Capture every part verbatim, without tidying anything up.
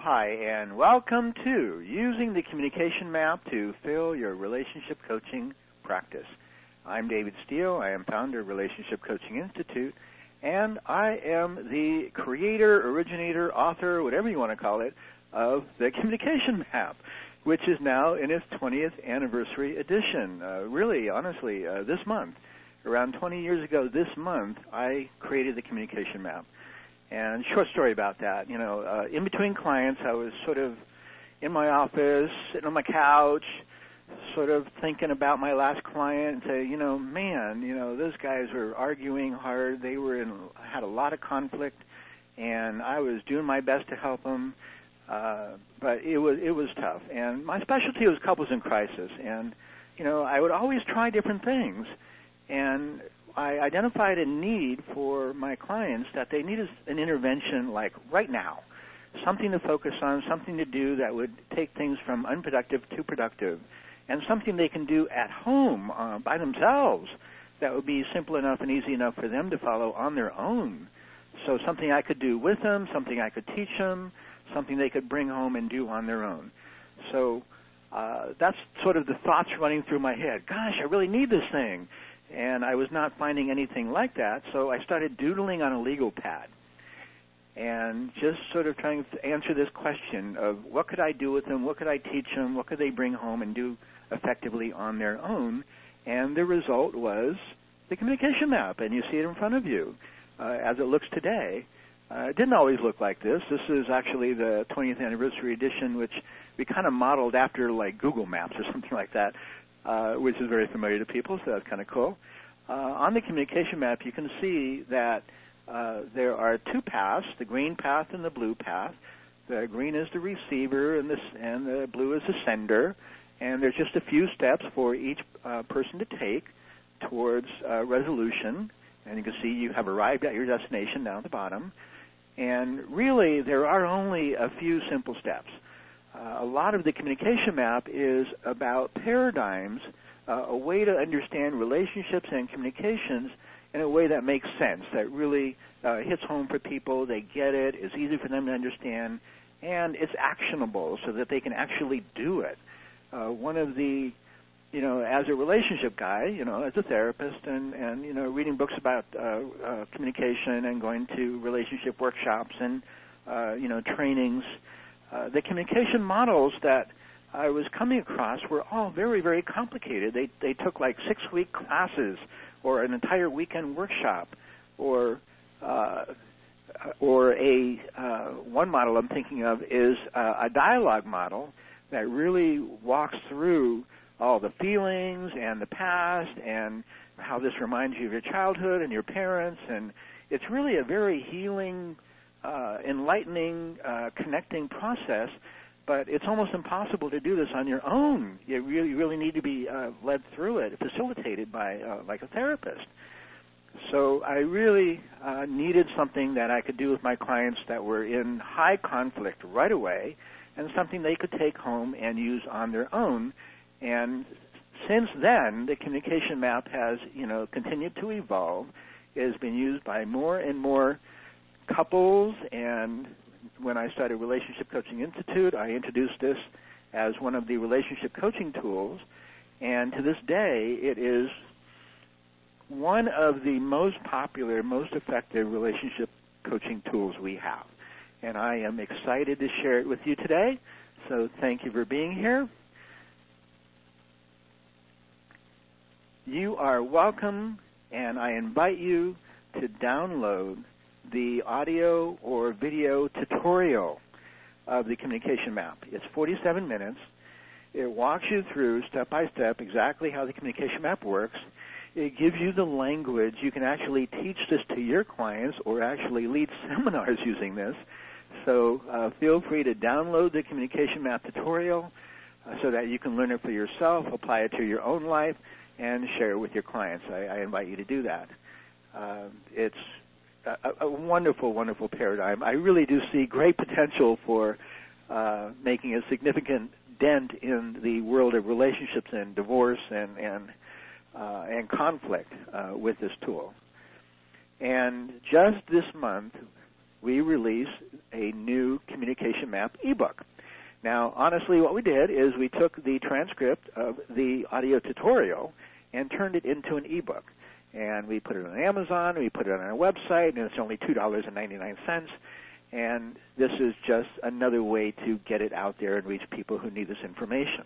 Hi, and welcome to Using the Communication Map to Fill Your Relationship Coaching Practice. I'm David Steele. I am founder of Relationship Coaching Institute, and I am the creator, originator, author, whatever you want to call it, of the Communication Map, which is now in its twentieth anniversary edition. Uh, really, honestly, uh, this month, around twenty years ago this month, I created the Communication Map. And short story about that, you know, uh, in between clients, I was sort of in my office, sitting on my couch, sort of thinking about my last client and say, you know, man, you know, those guys were arguing hard. They were in, had a lot of conflict, and I was doing my best to help them, uh, but it was it was tough. And my specialty was couples in crisis, and you know, I would always try different things, and I identified a need for my clients that they needed an intervention like right now, something to focus on, something to do that would take things from unproductive to productive, and something they can do at home uh, by themselves that would be simple enough and easy enough for them to follow on their own. So something I could do with them, something I could teach them, something they could bring home and do on their own. So uh, that's sort of the thoughts running through my head. Gosh, I really need this thing. And I was not finding anything like that, so I started doodling on a legal pad and just sort of trying to answer this question of what could I do with them, what could I teach them, what could they bring home and do effectively on their own. And the result was the Communication Map, and you see it in front of you uh, as it looks today. Uh, it didn't always look like this. This is actually the twentieth anniversary edition, which we kind of modeled after like Google Maps or something like that. Uh, which is very familiar to people, so that's kind of cool. Uh, on the Communication Map, you can see that uh, there are two paths, the green path and the blue path. The green is the receiver, and, this, and the blue is the sender. And there's just a few steps for each uh, person to take towards uh, resolution. And you can see you have arrived at your destination down at the bottom. And really, there are only a few simple steps. Uh, a lot of the Communication Map is about paradigms, uh, a way to understand relationships and communications in a way that makes sense, that really uh, hits home for people. They get it. It's easy for them to understand, and it's actionable so that they can actually do it. Uh, one of the, you know, as a relationship guy, you know, as a therapist, and, and you know, reading books about uh, uh, communication and going to relationship workshops and, uh, you know, trainings, Uh, the communication models that I was coming across were all very, very complicated. They they took like six-week classes or an entire weekend workshop, or uh, or a uh, one model I'm thinking of is uh, a dialogue model that really walks through all the feelings and the past and how this reminds you of your childhood and your parents, and it's really a very healing, Uh, enlightening, uh, connecting process, but it's almost impossible to do this on your own. You really, you really need to be uh, led through it, facilitated by uh, like a therapist. So I really uh, needed something that I could do with my clients that were in high conflict right away, and something they could take home and use on their own. And since then, the Communication Map has, you know, continued to evolve. It has been used by more and more couples, and when I started Relationship Coaching Institute, I introduced this as one of the relationship coaching tools, and to this day, it is one of the most popular, most effective relationship coaching tools we have, and I am excited to share it with you today, so thank you for being here. You are welcome, and I invite you to download the audio or video tutorial of the Communication Map. It's forty-seven minutes. It walks you through step by step exactly how the Communication Map works. It gives you the language. You can actually teach this to your clients or actually lead seminars using this. So uh, feel free to download the Communication Map tutorial uh, so that you can learn it for yourself, apply it to your own life, and share it with your clients. I, I invite you to do that. Uh, it's A, a wonderful, wonderful paradigm. I really do see great potential for uh, making a significant dent in the world of relationships and divorce and and, uh, and conflict uh, with this tool. And just this month, we release a new Communication Map ebook. Now, honestly, what we did is we took the transcript of the audio tutorial and turned it into an ebook. And we put it on Amazon, we put it on our website, and it's only two dollars and ninety-nine cents. And this is just another way to get it out there and reach people who need this information.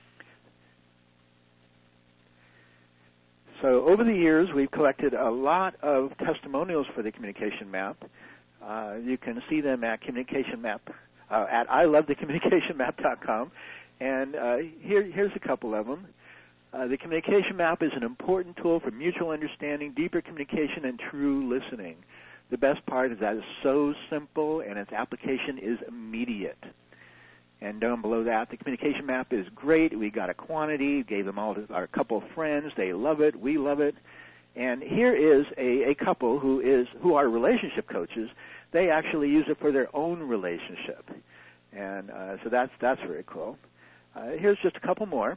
So over the years, we've collected a lot of testimonials for the Communication Map. Uh, you can see them at Communication Map. Uh, at I love the communication map dot com, and uh, here, here's a couple of them. Uh, the Communication Map is an important tool for mutual understanding, deeper communication, and true listening. The best part is that it's so simple, and its application is immediate. And down below that, the Communication Map is great. We got a quantity, gave them all to our couple of friends. They love it. We love it. And here is a, a couple who is who are relationship coaches. They actually use it for their own relationship, and uh, so that's that's very cool. Uh, here's just a couple more.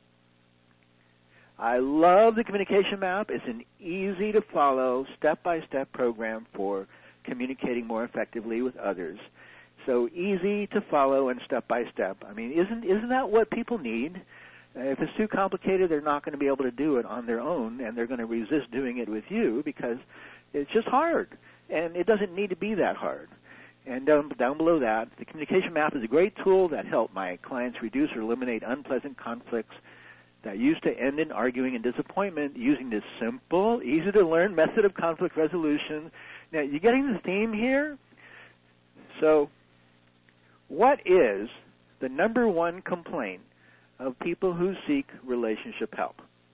I love the Communication Map. It's an easy-to-follow, step-by-step program for communicating more effectively with others. So easy to follow and step-by-step. I mean, isn't isn't that what people need? Uh, if it's too complicated, they're not going to be able to do it on their own, and they're going to resist doing it with you because it's just hard. And it doesn't need to be that hard. And down, down below that, the Communication Map is a great tool that helped my clients reduce or eliminate unpleasant conflicts that used to end in arguing and disappointment using this simple, easy-to-learn method of conflict resolution. Now, you getting the theme here? So, what is the number one complaint of people who seek relationship help?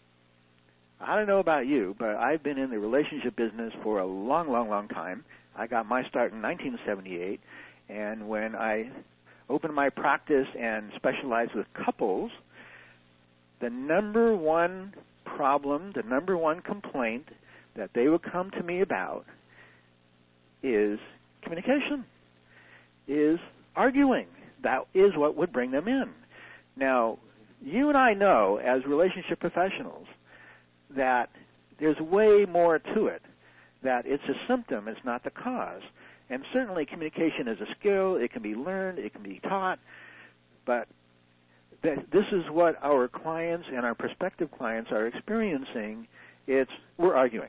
I don't know about you, but I've been in the relationship business for a long, long, long time. I got my start in nineteen seventy-eight, and when I opened my practice and specialized with couples, the number one problem, the number one complaint that they would come to me about is communication, is arguing. That is what would bring them in. Now, you and I know as relationship professionals that there's way more to it, that it's a symptom, it's not the cause. And certainly communication is a skill, it can be learned, it can be taught, but th- this is what our clients and our prospective clients are experiencing. It's we're arguing.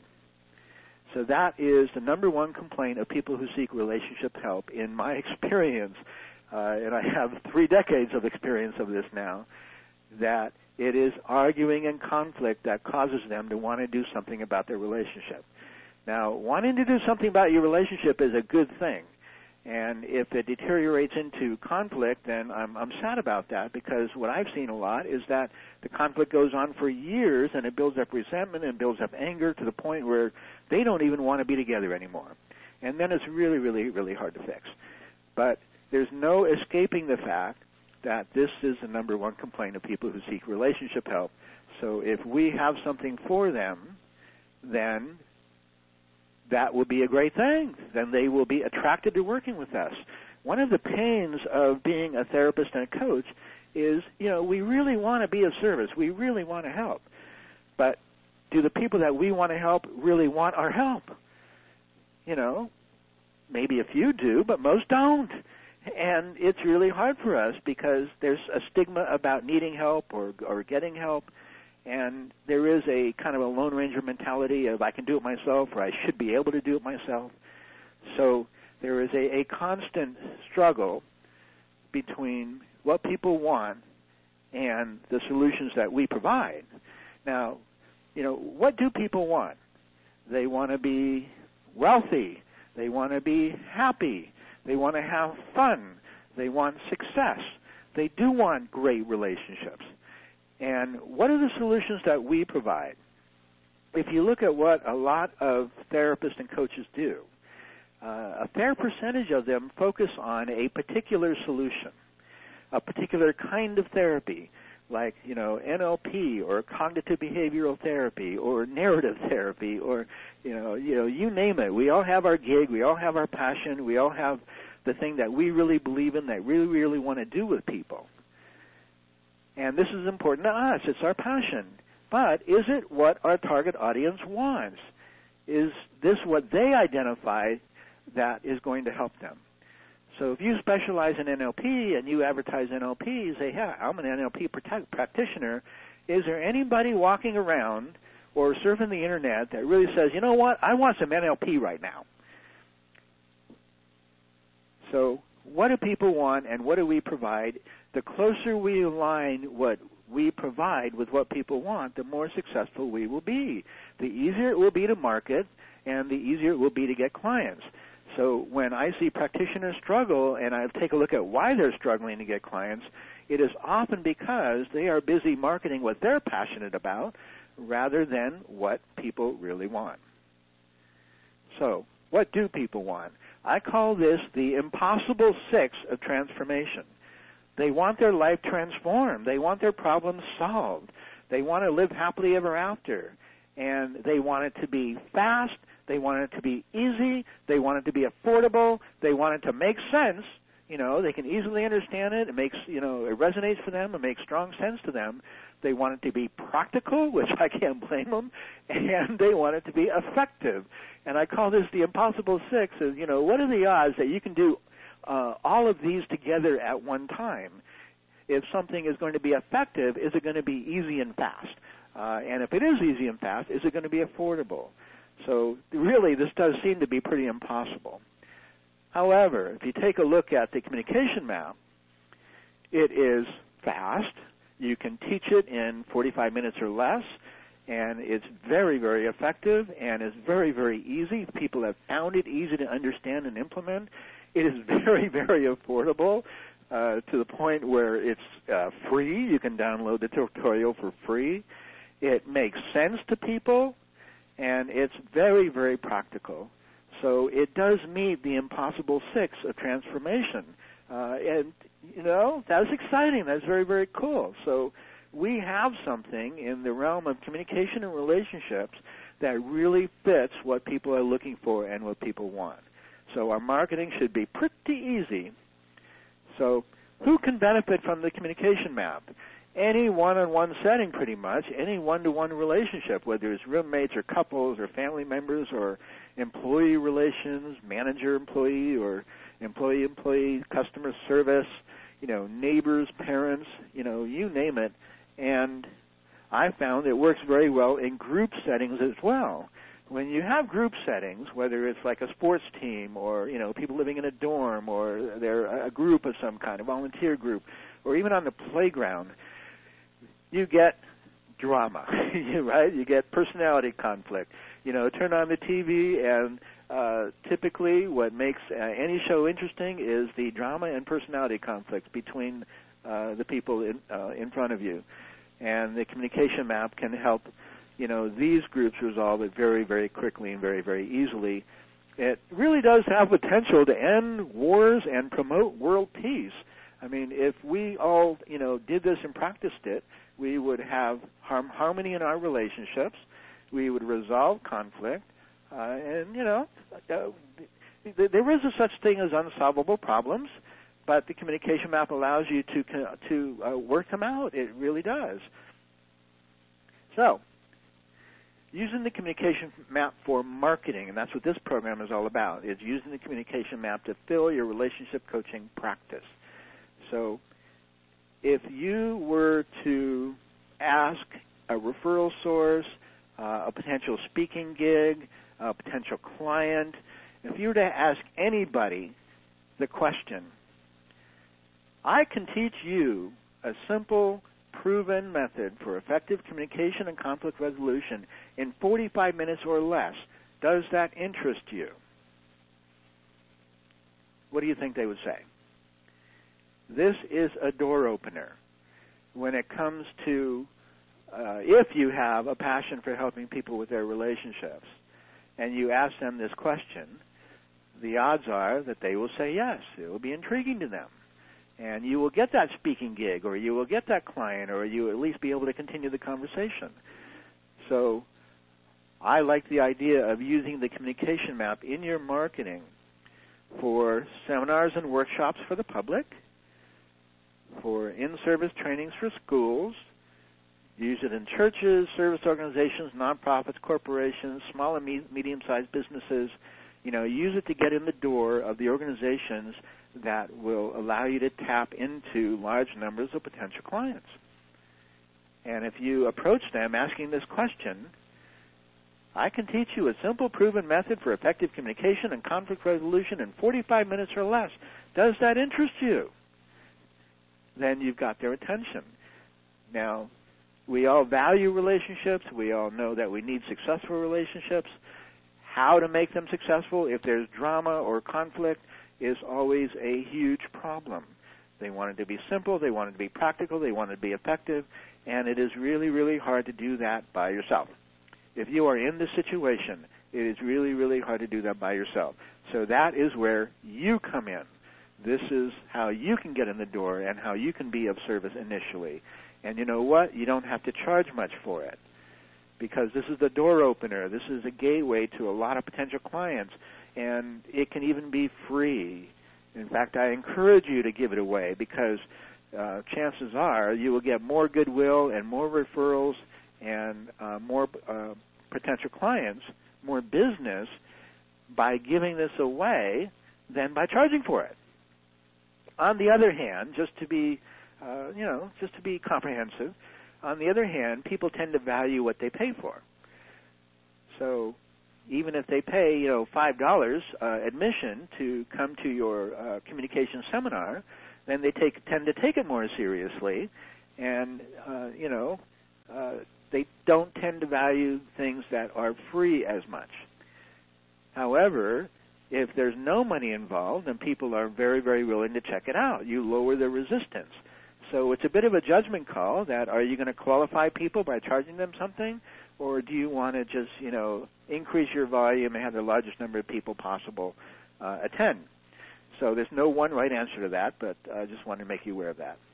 So that is the number one complaint of people who seek relationship help in my experience, uh, and I have three decades of experience of this now, that it is arguing and conflict that causes them to want to do something about their relationship. Now, wanting to do something about your relationship is a good thing. And if it deteriorates into conflict, then I'm, I'm sad about that, because what I've seen a lot is that the conflict goes on for years and it builds up resentment and builds up anger to the point where they don't even want to be together anymore. And then it's really, really, really hard to fix. But there's no escaping the fact that this is the number one complaint of people who seek relationship help. So if we have something for them, then that will be a great thing. Then they will be attracted to working with us. One of the pains of being a therapist and a coach is, you know, we really want to be of service. We really want to help. But do the people that we want to help really want our help? You know, maybe a few do, but most don't. And it's really hard for us because there's a stigma about needing help or, or getting help. And there is a kind of a Lone Ranger mentality of I can do it myself or I should be able to do it myself. So there is a, a constant struggle between what people want and the solutions that we provide. Now, you know, what do people want? They want to be wealthy. They want to be happy. They want to have fun. They want success. They do want great relationships. And what are the solutions that we provide? If you look at what a lot of therapists and coaches do, uh, a fair percentage of them focus on a particular solution, a particular kind of therapy, like, you know, N L P or cognitive behavioral therapy or narrative therapy or, you know, you know, you name it. We all have our gig. We all have our passion. We all have the thing that we really believe in, that we really, really want to do with people. And this is important to us. It's our passion. But is it what our target audience wants? Is this what they identify that is going to help them. So if you specialize in N L P and you advertise N L P, you say, yeah, I'm an N L P protect- practitioner. Is there anybody walking around or surfing the internet that really says, you know what, I want some N L P right now? So what do people want and what do we provide? The closer we align what we provide with what people want, the more successful we will be. The easier it will be to market and the easier it will be to get clients. So when I see practitioners struggle and I take a look at why they're struggling to get clients, it is often because they are busy marketing what they're passionate about rather than what people really want. So what do people want? I call this the impossible six of transformation. They want their life transformed. They want their problems solved. They want to live happily ever after. And they want it to be fast. They want it to be easy. They want it to be affordable. They want it to make sense. You know, they can easily understand it. It makes, you know, it resonates for them. It makes strong sense to them. They want it to be practical, which I can't blame them. And they want it to be effective. And I call this the impossible six. Is, you know, what are the odds that you can do uh, all of these together at one time? If something is going to be effective, is it going to be easy and fast? Uh, and if it is easy and fast, is it going to be affordable? So really, this does seem to be pretty impossible. However, if you take a look at the communication map, it is fast. You can teach it in forty-five minutes or less, and it's very, very effective, and it's very, very easy. People have found it easy to understand and implement. It is very, very affordable uh, to the point where it's uh, free. You can download the tutorial for free. It makes sense to people, and it's very, very practical. So it does meet the impossible six of transformation. Uh, and, you know, that's exciting. That's very, very cool. So we have something in the realm of communication and relationships that really fits what people are looking for and what people want. So our marketing should be pretty easy. So who can benefit from the communication map? Any one-on-one setting, pretty much, any one-to-one relationship, whether it's roommates or couples or family members or employee relations, manager-employee or employee-employee, customer service, you know, neighbors, parents, you know, you name it. And I found it works very well in group settings as well. When you have group settings, whether it's like a sports team or, you know, people living in a dorm or they're a group of some kind, a volunteer group, or even on the playground, you get drama, right? You get personality conflict. You know, turn on the T V, and uh, typically what makes uh, any show interesting is the drama and personality conflict between uh, the people in, uh, in front of you. And the communication map can help, you know, these groups resolve it very, very quickly and very, very easily. It really does have potential to end wars and promote world peace. I mean, if we all, you know, did this and practiced it, we would have harm, harmony in our relationships. We would resolve conflict. Uh, and, you know, uh, there is a such thing as unsolvable problems, but the communication map allows you to, to uh, work them out. It really does. So, using the communication map for marketing, and that's what this program is all about, is using the communication map to fill your relationship coaching practice. So if you were to ask a referral source, uh, a potential speaking gig, a potential client, if you were to ask anybody the question, I can teach you a simple, proven method for effective communication and conflict resolution in forty-five minutes or less. Does that interest you? What do you think they would say? This is a door opener when it comes to uh, if you have a passion for helping people with their relationships and you ask them this question, the odds are that they will say yes. It will be intriguing to them. And you will get that speaking gig, or you will get that client, or you will at least be able to continue the conversation. So I like the idea of using the communication map in your marketing for seminars and workshops for the public, for in-service trainings for schools. Use it in churches, service organizations, nonprofits, corporations, small and me- medium-sized businesses. You know, use it to get in the door of the organizations that will allow you to tap into large numbers of potential clients. And if you approach them asking this question, I can teach you a simple, proven method for effective communication and conflict resolution in forty-five minutes or less. Does that interest you? Then you've got their attention. Now, we all value relationships. We all know that we need successful relationships. How to make them successful, if there's drama or conflict, is always a huge problem. They want it to be simple. They want it to be practical. They want it to be effective. And it is really, really hard to do that by yourself. If you are in this situation, it is really, really hard to do that by yourself. So that is where you come in. This is how you can get in the door and how you can be of service initially. And you know what? You don't have to charge much for it, because this is the door opener. This is a gateway to a lot of potential clients, and it can even be free. In fact, I encourage you to give it away, because uh, chances are you will get more goodwill and more referrals and uh, more uh, potential clients, more business by giving this away than by charging for it. On the other hand, just to be, uh, you know, just to be comprehensive, on the other hand, people tend to value what they pay for. So even if they pay, you know, five dollars uh, admission to come to your uh, communication seminar, then they take tend to take it more seriously, and uh, you know, uh, they don't tend to value things that are free as much. However, if there's no money involved, then people are very, very willing to check it out. You lower the resistance. So it's a bit of a judgment call that, are you going to qualify people by charging them something, or do you want to just, you know, increase your volume and have the largest number of people possible uh, attend? So there's no one right answer to that, but I just wanted to make you aware of that.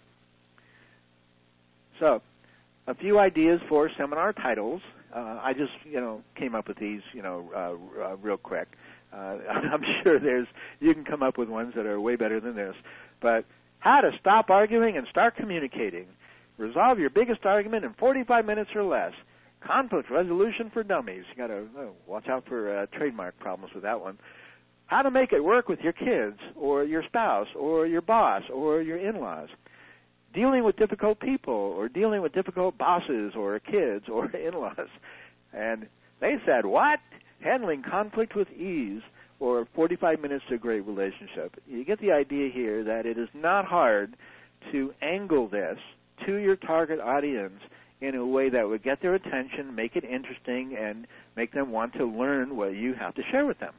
So a few ideas for seminar titles. Uh, I just, you know, came up with these, you know, uh, uh, real quick. Uh, I'm sure there's you can come up with ones that are way better than this. But how to stop arguing and start communicating. Resolve your biggest argument in forty-five minutes or less. Conflict resolution for dummies. You got to oh, watch out for uh, trademark problems with that one. How to make it work with your kids or your spouse or your boss or your in-laws. Dealing with difficult people or dealing with difficult bosses or kids or in-laws. And they said, what? Handling conflict with ease, or forty-five minutes to a great relationship. You get the idea here that it is not hard to angle this to your target audience in a way that would get their attention, make it interesting, and make them want to learn what you have to share with them.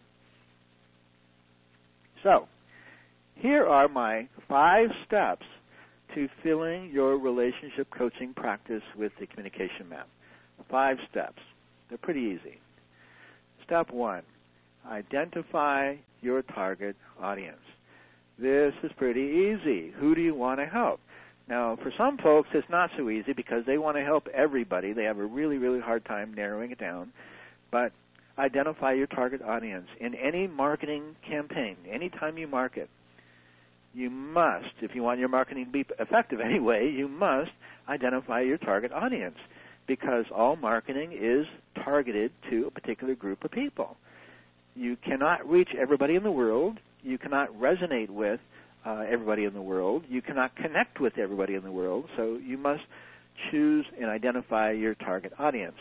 So, here are my five steps to filling your relationship coaching practice with the communication map. Five steps. They're pretty easy. Step one, identify your target audience. This is pretty easy. Who do you want to help? Now, for some folks, it's not so easy because they want to help everybody. They have a really, really hard time narrowing it down. But identify your target audience. In any marketing campaign, anytime you market, you must, if you want your marketing to be effective anyway, you must identify your target audience, because all marketing is targeted to a particular group of people. You cannot reach everybody in the world. You cannot resonate with uh, everybody in the world. You cannot connect with everybody in the world. So you must choose and identify your target audience.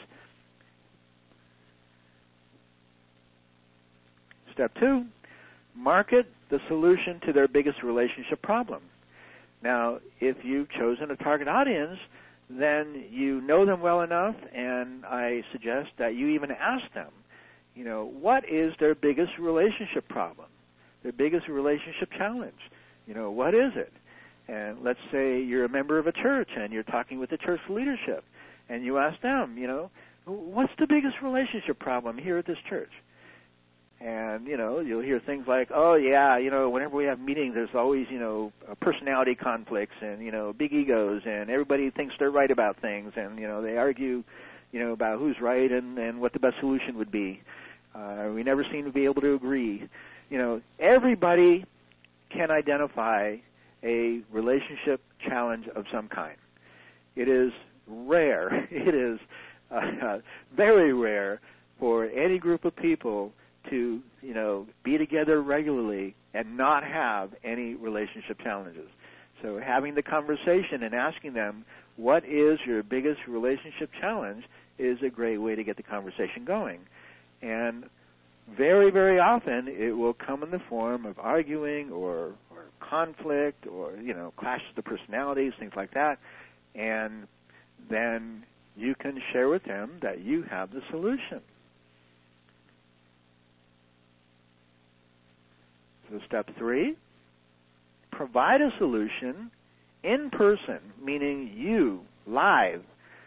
Step two, market the solution to their biggest relationship problem. Now, if you've chosen a target audience, then you know them well enough, and I suggest that you even ask them, you know, what is their biggest relationship problem, their biggest relationship challenge? You know, what is it? And let's say you're a member of a church and you're talking with the church leadership, and you ask them, you know, what's the biggest relationship problem here at this church? And, you know, you'll hear things like, oh, yeah, you know, whenever we have meetings, there's always, you know, personality conflicts and, you know, big egos, and everybody thinks they're right about things, and, you know, they argue, you know, about who's right and, and what the best solution would be. Uh, we never seem to be able to agree. You know, everybody can identify a relationship challenge of some kind. It is rare, it is uh, very rare for any group of people to, you know, be together regularly and not have any relationship challenges. So having the conversation and asking them, what is your biggest relationship challenge, is a great way to get the conversation going. And very, very often it will come in the form of arguing or, or conflict or, you know, clashes of personalities, things like that. And then you can share with them that you have the solution. So step three, provide a solution in person, meaning you, live,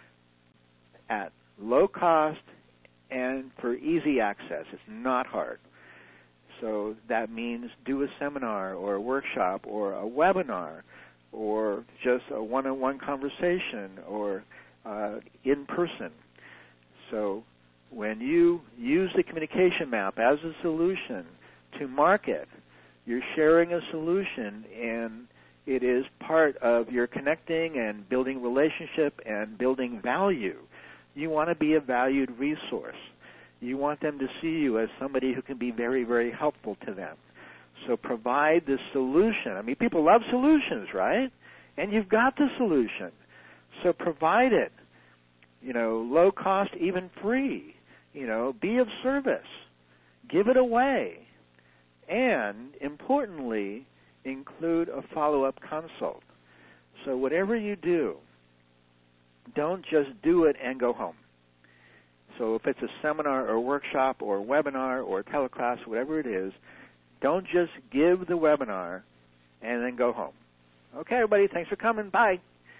at low cost and for easy access. It's not hard. So that means do a seminar or a workshop or a webinar or just a one-on-one conversation or uh, in person. So when you use the communication map as a solution to market, you're sharing a solution, and it is part of your connecting and building relationship and building value. You want to be a valued resource. You want them to see you as somebody who can be very, very helpful to them. So provide the solution. I mean, people love solutions, right? And you've got the solution. So provide it. You know, low cost, even free. You know, be of service. Give it away. And, importantly, include a follow-up consult. So whatever you do, don't just do it and go home. So if it's a seminar or workshop or webinar or teleclass, whatever it is, don't just give the webinar and then go home. Okay, everybody, thanks for coming. Bye.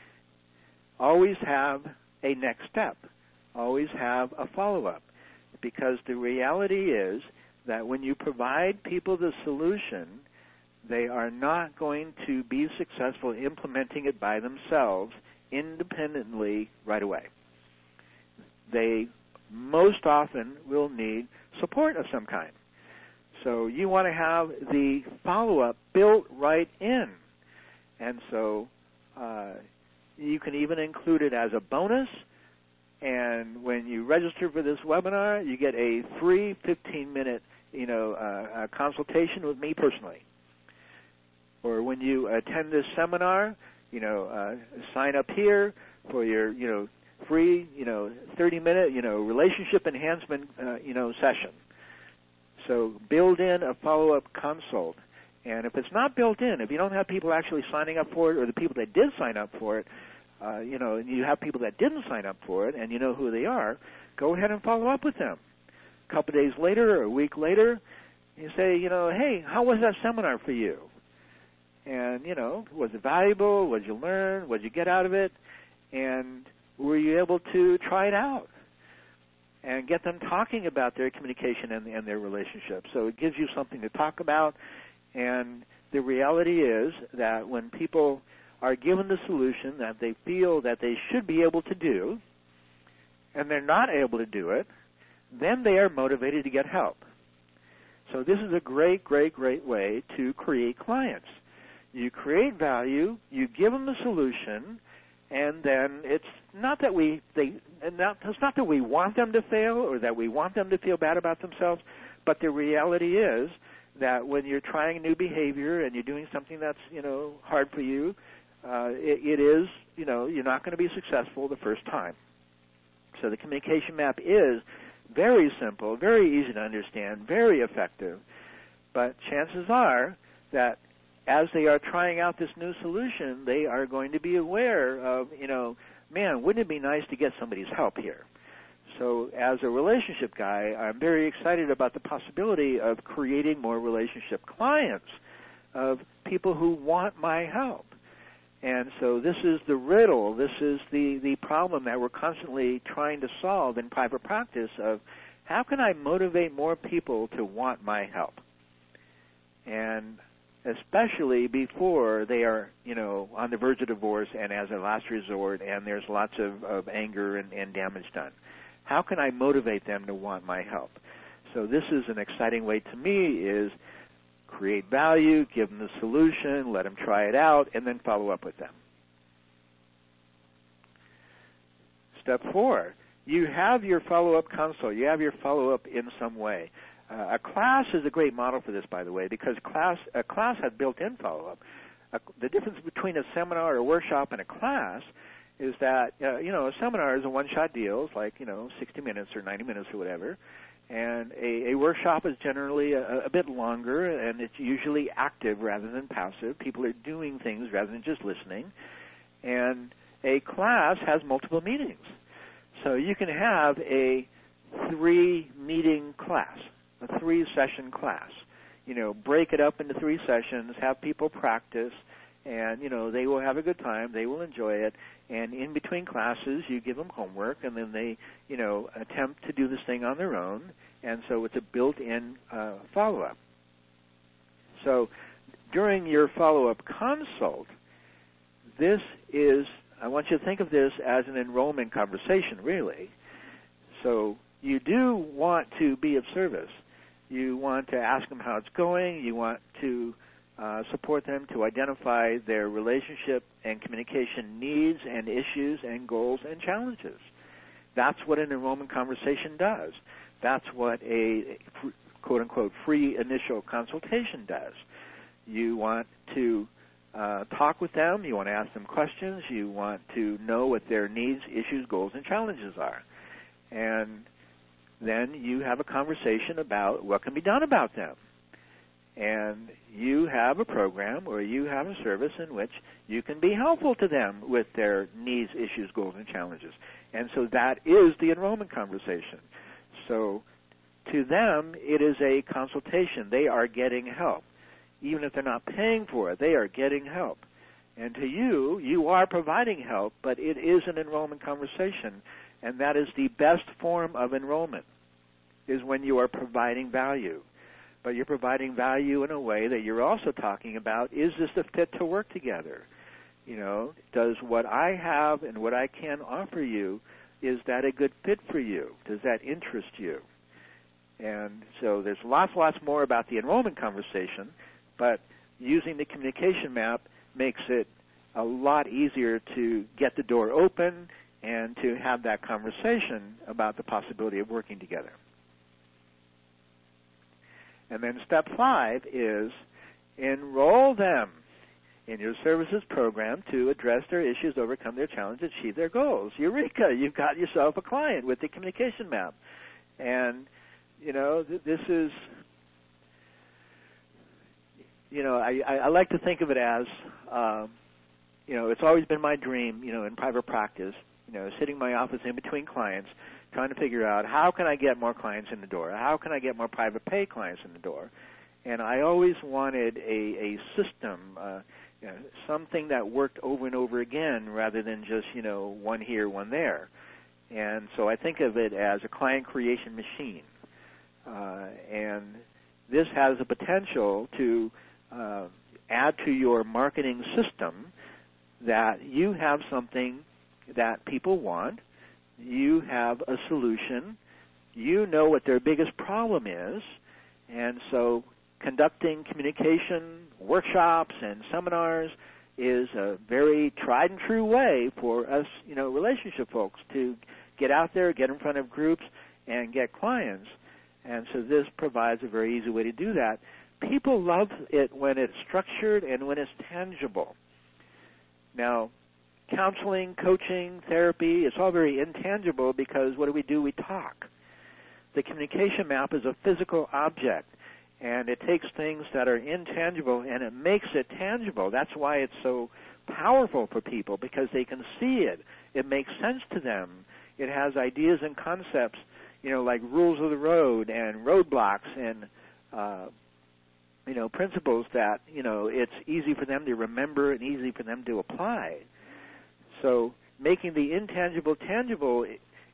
Always have a next step. Always have a follow-up. Because the reality is that when you provide people the solution, they are not going to be successful implementing it by themselves independently right away. They most often will need support of some kind. So you want to have the follow-up built right in. And so uh, you can even include it as a bonus. And when you register for this webinar, you get a free fifteen-minute, you know, uh, uh, consultation with me personally. Or when you attend this seminar, you know, uh, sign up here for your, you know, free, you know, thirty-minute, you know, relationship enhancement, uh, you know, session. So build in a follow-up consult. And if it's not built in, if you don't have people actually signing up for it, or the people that did sign up for it, uh, you know, and you have people that didn't sign up for it and you know who they are, go ahead and follow up with them. A couple of days later or a week later, you say, you know, hey, how was that seminar for you? And, you know, was it valuable? What did you learn? What did you get out of it? And were you able to try it out? And get them talking about their communication and, and their relationship. So it gives you something to talk about. And the reality is that when people are given the solution that they feel that they should be able to do, and they're not able to do it, then they are motivated to get help. So this is a great, great, great way to create clients. You create value, you give them the solution, and then it's not that we they not, it's not that we want them to fail or that we want them to feel bad about themselves, but the reality is that when you're trying new behavior and you're doing something that's, you know, hard for you, uh, it, it is, you know, you're not going to be successful the first time. So the communication map is very simple, very easy to understand, very effective, but chances are that as they are trying out this new solution, they are going to be aware of, you know, man, wouldn't it be nice to get somebody's help here? So as a relationship guy, I'm very excited about the possibility of creating more relationship clients, of people who want my help. And so this is the riddle, this is the, the problem that we're constantly trying to solve in private practice of how can I motivate more people to want my help? And especially before they are, you know, on the verge of divorce and as a last resort and there's lots of, of anger and, and damage done. How can I motivate them to want my help? So this is an exciting way to me is create value, give them the solution, let them try it out, and then follow up with them. Step four, you have your follow-up consult. You have your follow-up in some way. Uh, a class is a great model for this, by the way, because class a class has built-in follow-up. Uh, the difference between a seminar or a workshop and a class is that, uh, you know, a seminar is a one-shot deal. It's like, you know, sixty minutes or ninety minutes or whatever. And a, a workshop is generally a, a bit longer, and it's usually active rather than passive. People are doing things rather than just listening. And a class has multiple meetings. So you can have a three-meeting class, a three-session class. You know, break it up into three sessions, have people practice, and, you know, they will have a good time. They will enjoy it. And in between classes, you give them homework, and then they, you know, attempt to do this thing on their own. And so it's a built-in uh, follow-up. So during your follow-up consult, this is, I want you to think of this as an enrollment conversation, really. So you do want to be of service. You want to ask them how it's going. You want to uh, support them to identify their relationship and communication needs and issues and goals and challenges. That's what an enrollment conversation does. That's what a quote-unquote free initial consultation does. You want to uh, talk with them. You want to ask them questions. You want to know what their needs, issues, goals, and challenges are. And then you have a conversation about what can be done about them. And you have a program or you have a service in which you can be helpful to them with their needs, issues, goals, and challenges. And so that is the enrollment conversation. So to them, it is a consultation. They are getting help. Even if they're not paying for it, they are getting help. And to you, you are providing help, but it is an enrollment conversation. And that is the best form of enrollment, is when you are providing value. But you're providing value in a way that you're also talking about, is this a fit to work together? You know, does what I have and what I can offer you, is that a good fit for you? Does that interest you? And so there's lots, lots more about the enrollment conversation, but using the communication map makes it a lot easier to get the door open and to have that conversation about the possibility of working together. And then step five is enroll them in your services program to address their issues, overcome their challenges, achieve their goals. Eureka! You've got yourself a client with the communication map. And, you know, th- this is, you know, I, I, I like to think of it as, um, you know, it's always been my dream, you know, in private practice, you know, sitting in my office in between clients, trying to figure out how can I get more clients in the door? How can I get more private pay clients in the door? And I always wanted a, a system, uh, you know, something that worked over and over again rather than just, you know, one here, one there. And so I think of it as a client creation machine. Uh, and this has the potential to uh, add to your marketing system that you have something that people want, you have a solution, you know what their biggest problem is, and so conducting communication workshops and seminars is a very tried and true way for us, you know, relationship folks to get out there, get in front of groups, and get clients. And so this provides a very easy way to do that. People love it when it's structured and when it's tangible. Now, counseling, coaching, therapy, it's all very intangible because what do we do? We talk. The communication map is a physical object, and it takes things that are intangible and it makes it tangible. That's why it's so powerful for people, because they can see it. It makes sense to them. It has ideas and concepts, you know, like rules of the road and roadblocks and, uh, you know, principles that, you know, it's easy for them to remember and easy for them to apply. So making the intangible tangible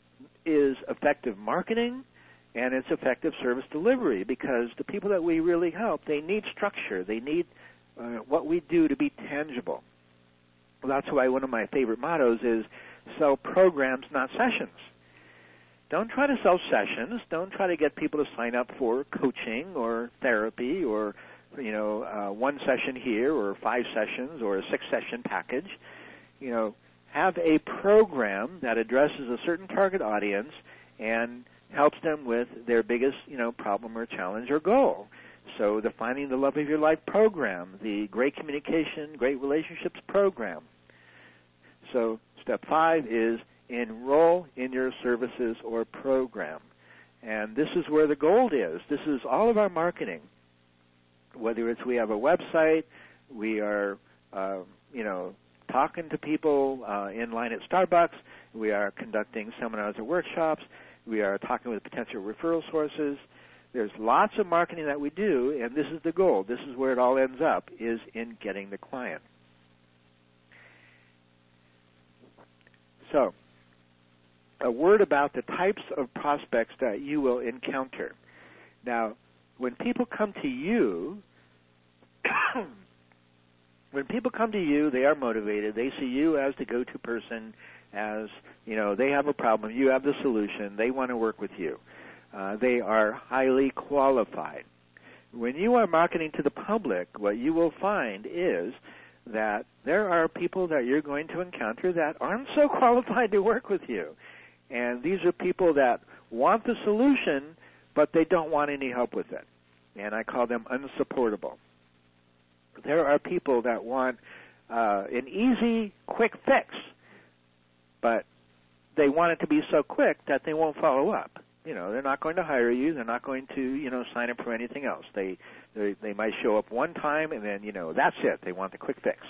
is effective marketing, and it's effective service delivery, because the people that we really help, they need structure. They need uh, what we do to be tangible. Well, that's why one of my favorite mottos is sell programs, not sessions. Don't try to sell sessions. Don't try to get people to sign up for coaching or therapy or, you know, uh, one session here or five sessions or a six-session package. You know, have a program that addresses a certain target audience and helps them with their biggest, you know, problem or challenge or goal. So the Finding the Love of Your Life program, the Great Communication, Great Relationships program. So step five is enroll in your services or program. And this is where the gold is. This is all of our marketing. Whether it's we have a website, we are, uh, you know, talking to people uh, in line at Starbucks, we are conducting seminars or workshops, we are talking with potential referral sources. There's lots of marketing that we do, and this is the goal. This is where it all ends up, is in getting the client. So, a word about the types of prospects that you will encounter. Now, when people come to you, when people come to you, they are motivated. They see you as the go-to person, as, you know, they have a problem, you have the solution, they want to work with you. Uh, they are highly qualified. When you are marketing to the public, what you will find is that there are people that you're going to encounter that aren't so qualified to work with you. And these are people that want the solution, but they don't want any help with it. And I call them unsupportable. There are people that want uh, an easy, quick fix, but they want it to be so quick that they won't follow up. You know, they're not going to hire you. They're not going to, you know, sign up for anything else. They, they they might show up one time and then, you know, that's it. They want the quick fix.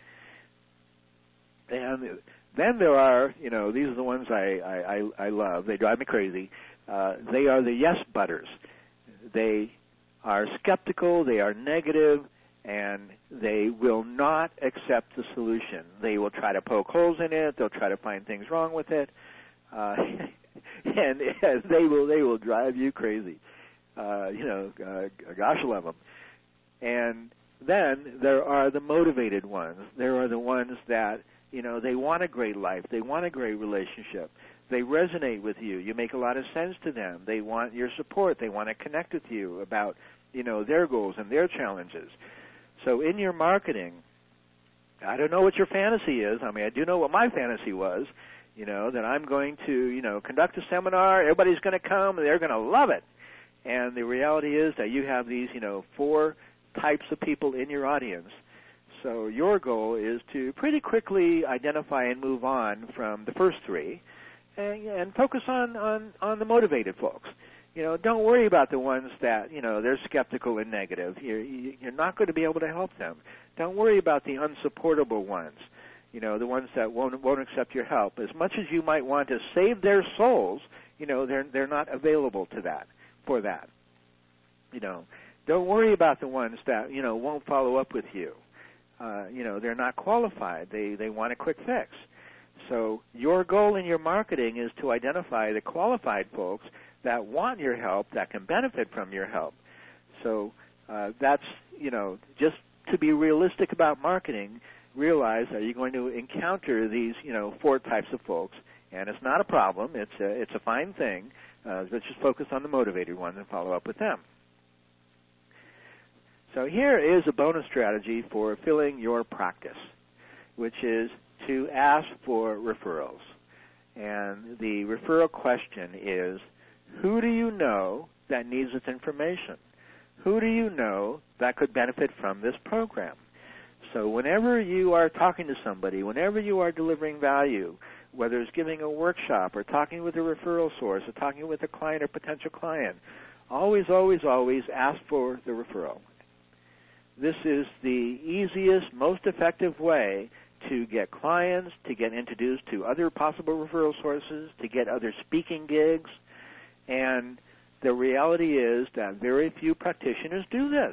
And then there are, you know, these are the ones I, I, I love. They drive me crazy. Uh, they are the yes butters. They are skeptical. They are negative. And they will not accept the solution. They will try to poke holes in it. They'll try to find things wrong with it. Uh, and they will they will drive you crazy. Uh, you know, uh, gosh, I love them. And then there are the motivated ones. There are the ones that, you know, they want a great life. They want a great relationship. They resonate with you. You make a lot of sense to them. They want your support. They want to connect with you about, you know, their goals and their challenges. So in your marketing, I don't know what your fantasy is. I mean, I do know what my fantasy was, you know, that I'm going to, you know, conduct a seminar, everybody's going to come, and they're going to love it. And the reality is that you have these, you know, four types of people in your audience. So your goal is to pretty quickly identify and move on from the first three and, and focus on, on, on the motivated folks. You know, don't worry about the ones that, you know, they're skeptical and negative. You're, you're not going to be able to help them. Don't worry about the unsupportable ones, you know, the ones that won't won't accept your help. As much as you might want to save their souls, you know, they're they're not available to that, for that. You know, don't worry about the ones that, you know, won't follow up with you. Uh, you know, they're not qualified. They they want a quick fix. So your goal in your marketing is to identify the qualified folks that want your help, that can benefit from your help. So uh, that's, you know, just to be realistic about marketing, realize that you're going to encounter these, you know, four types of folks, and it's not a problem. It's a, it's a fine thing. Uh, let's just focus on the motivated ones and follow up with them. So here is a bonus strategy for filling your practice, which is to ask for referrals. And the referral question is, who do you know that needs this information? Who do you know that could benefit from this program? So whenever you are talking to somebody, whenever you are delivering value, whether it's giving a workshop or talking with a referral source or talking with a client or potential client, always, always, always ask for the referral. This is the easiest, most effective way to get clients, to get introduced to other possible referral sources, to get other speaking gigs. And the reality is that very few practitioners do this.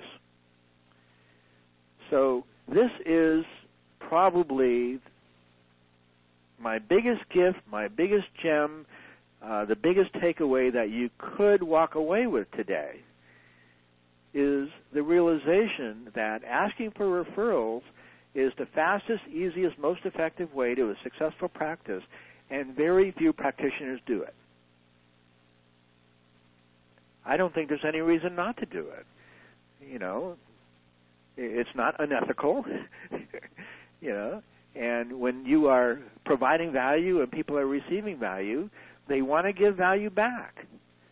So this is probably my biggest gift, my biggest gem, uh, the biggest takeaway that you could walk away with today is the realization that asking for referrals is the fastest, easiest, most effective way to a successful practice, and very few practitioners do it. I don't think there's any reason not to do it. You know, it's not unethical, you know, and when you are providing value and people are receiving value, they want to give value back.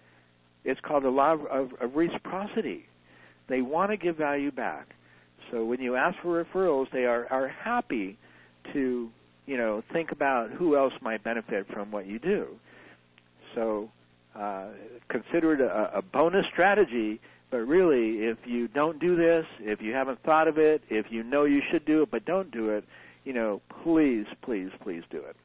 it's called the law of, of, of reciprocity. They want to give value back. So when you ask for referrals, they are, are happy to, you know, think about who else might benefit from what you do. So uh, consider it a, a bonus strategy, but really, if you don't do this, if you haven't thought of it, if you know you should do it but don't do it, you know, please, please, please do it.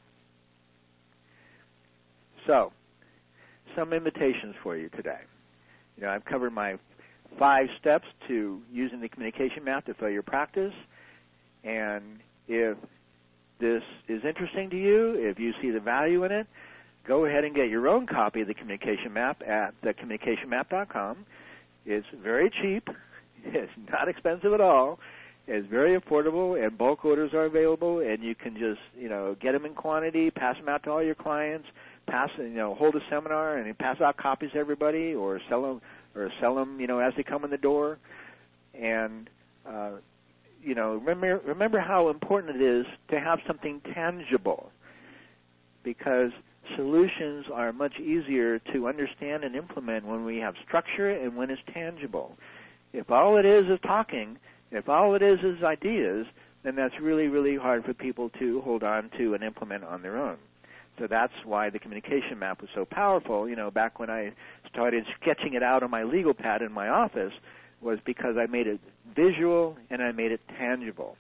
So, some invitations for you today. You know, I've covered my five steps to using the communication map to fill your practice, and if this is interesting to you, if you see the value in it, go ahead and get your own copy of the communication map at the communication map dot com. It's very cheap. It's not expensive at all. It's very affordable, and bulk orders are available, and you can just, you know, get them in quantity, pass them out to all your clients, pass, you know, hold a seminar and pass out copies to everybody, or sell them, or sell them, you know, as they come in the door. And, uh, you know, remember, remember how important it is to have something tangible, because solutions are much easier to understand and implement when we have structure and when it's tangible. If all it is is talking, if all it is is ideas, then that's really, really hard for people to hold on to and implement on their own. So that's why the communication map was so powerful. You know, back when I started sketching it out on my legal pad in my office, was because I made it visual and I made it tangible.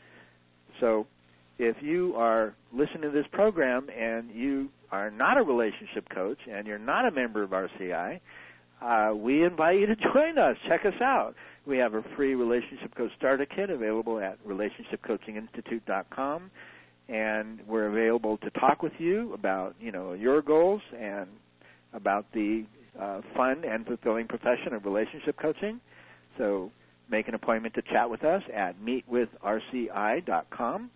So if you are listening to this program and you are not a relationship coach and you're not a member of R C I, uh, we invite you to join us. Check us out. We have a free Relationship Coach Starter Kit available at relationship coaching institute dot com, and we're available to talk with you about, you know, your goals and about the uh, fun and fulfilling profession of relationship coaching. So make an appointment to chat with us at meet with R C I dot com.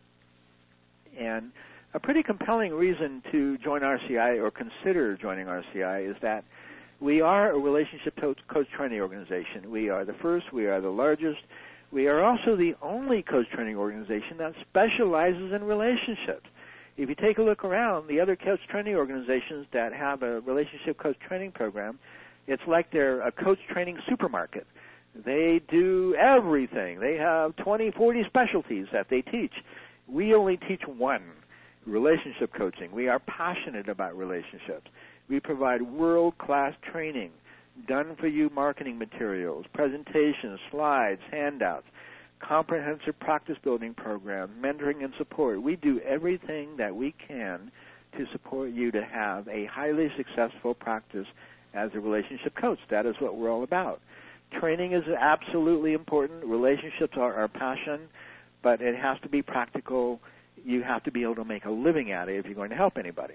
And a pretty compelling reason to join R C I or consider joining R C I is that we are a relationship coach, coach training organization. We are the first. We are the largest. We are also the only coach training organization that specializes in relationships. If you take a look around, the other coach training organizations that have a relationship coach training program, it's like they're a coach training supermarket. They do everything. They have twenty, forty specialties that they teach. We only teach one, relationship coaching. We are passionate about relationships. We provide world-class training, done-for-you marketing materials, presentations, slides, handouts, comprehensive practice-building programs, mentoring and support. We do everything that we can to support you to have a highly successful practice as a relationship coach. That is what we're all about. Training is absolutely important. Relationships are our passion, but it has to be practical. You have to be able to make a living at it if you're going to help anybody.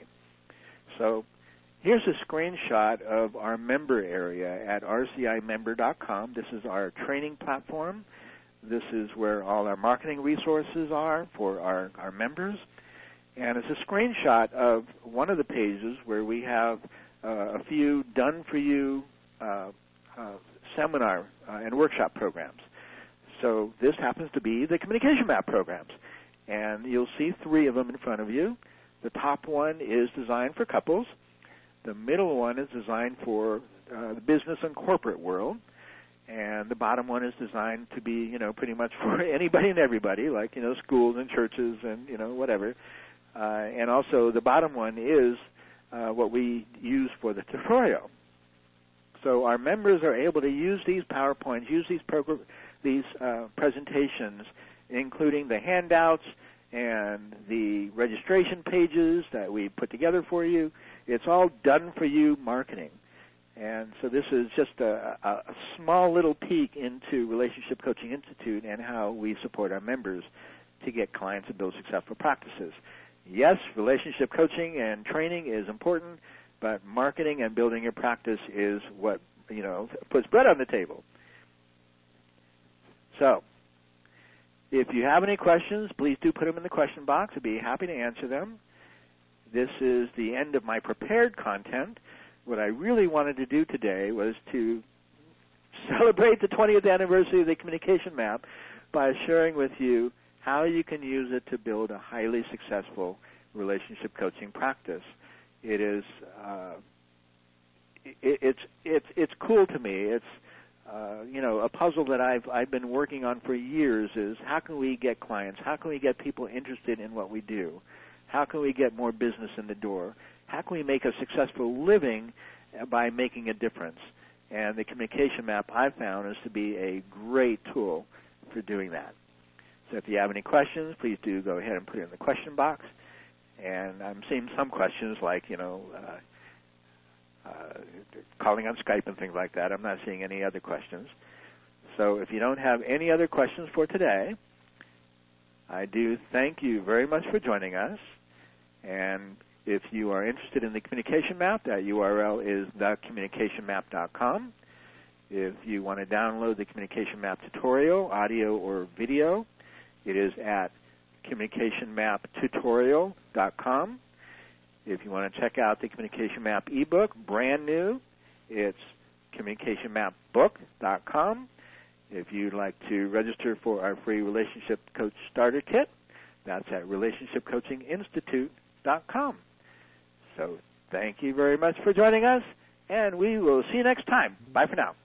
So here's a screenshot of our member area at R C I member dot com. This is our training platform. This is where all our marketing resources are for our, our members. And it's a screenshot of one of the pages where we have uh, a few done-for-you uh, uh, seminar uh, and workshop programs. So this happens to be the communication map programs. And you'll see three of them in front of you. The top one is designed for couples. The middle one is designed for uh, the business and corporate world. And the bottom one is designed to be, you know, pretty much for anybody and everybody, like, you know, schools and churches and, you know, whatever. Uh, and also the bottom one is uh, what we use for the tutorial. So our members are able to use these PowerPoints, use these program, these uh, presentations, including the handouts and the registration pages that we put together for you. It's all done-for-you marketing. And so this is just a, a, a small little peek into Relationship Coaching Institute and how we support our members to get clients and build successful practices. Yes, relationship coaching and training is important, but marketing and building your practice is what, you know, puts bread on the table. So if you have any questions, please do put them in the question box. I'd be happy to answer them. This is the end of my prepared content. What I really wanted to do today was to celebrate the twentieth anniversary of the Communication Map by sharing with you how you can use it to build a highly successful relationship coaching practice. It is, uh, it, it's it's it's cool to me. It's uh, you know, a puzzle that I've I've been working on for years is how can we get clients? How can we get people interested in what we do? How can we get more business in the door? How can we make a successful living by making a difference? And the communication map I've found is to be a great tool for doing that. So if you have any questions, please do go ahead and put it in the question box. And I'm seeing some questions like, you know, uh, uh, calling on Skype and things like that. I'm not seeing any other questions. So if you don't have any other questions for today, I do thank you very much for joining us. And if you are interested in the communication map, that U R L is the communication map dot com. If you want to download the communication map tutorial, audio or video, it is at communication map tutorial dot com. If you want to check out the Communication Map ebook, brand new, it's communication map book dot com. If you'd like to register for our free Relationship Coach Starter Kit, that's at relationship coaching institute dot com. So thank you very much for joining us, and we will see you next time. Bye for now.